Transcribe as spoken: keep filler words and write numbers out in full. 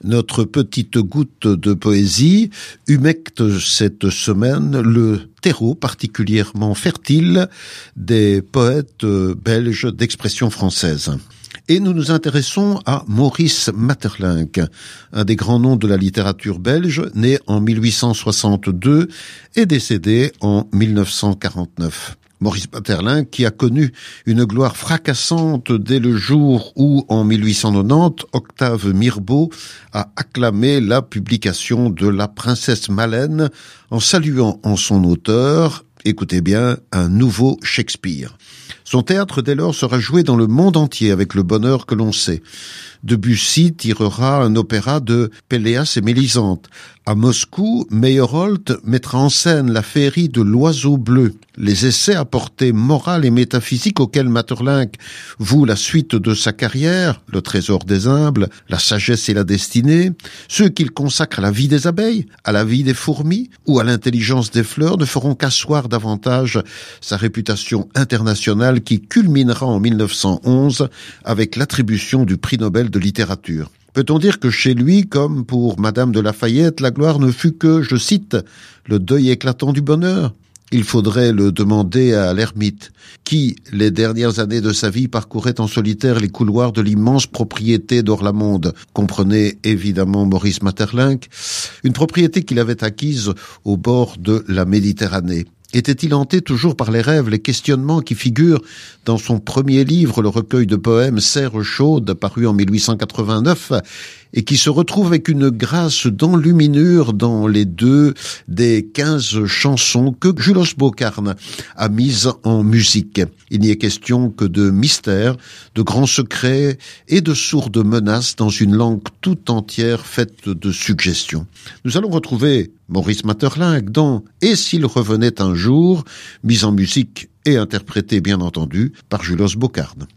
Notre petite goutte de poésie humecte cette semaine le terreau particulièrement fertile des poètes belges d'expression française. Et nous nous intéressons à Maurice Maeterlinck, un des grands noms de la littérature belge, né en mille huit cent soixante-deux et décédé en mille neuf cent quarante-neuf. Maurice Maeterlinck, qui a connu une gloire fracassante dès le jour où, en mille huit cent quatre-vingt-dix, Octave Mirbeau a acclamé la publication de La Princesse Maleine en saluant en son auteur, écoutez bien, un nouveau Shakespeare. Son théâtre dès lors sera joué dans le monde entier avec le bonheur que l'on sait. Debussy tirera un opéra de Péléas et Mélisande. À Moscou, Meyerhold mettra en scène la féerie de l'oiseau bleu. Les essais à portée morale et métaphysique auxquels Maeterlinck voue la suite de sa carrière, le trésor des humbles, la sagesse et la destinée, ceux qu'il consacre à la vie des abeilles, à la vie des fourmis ou à l'intelligence des fleurs ne feront qu'asseoir davantage sa réputation internationale qui culminera en mille neuf cent onze avec l'attribution du prix Nobel de littérature. Peut-on dire que chez lui, comme pour Madame de Lafayette, la gloire ne fut que, je cite, le deuil éclatant du bonheur? Il faudrait le demander à l'ermite, qui, les dernières années de sa vie, parcourait en solitaire les couloirs de l'immense propriété d'Orlamonde. Comprenez évidemment Maurice Maeterlinck, une propriété qu'il avait acquise au bord de la Méditerranée. Était-il hanté toujours par les rêves, les questionnements qui figurent dans son premier livre, le recueil de poèmes Serre chaude, paru en mille huit cent quatre-vingt-neuf, et qui se retrouve avec une grâce d'enluminure dans les deux des quinze chansons que Julos Bocarn a mises en musique. Il n'y est question que de mystères, de grands secrets et de sourdes menaces dans une langue tout entière faite de suggestions. Nous allons retrouver Maurice Maeterlinck dans « Et s'il revenait un jour », mise en musique et interprétée bien entendu par Julos Bocarn.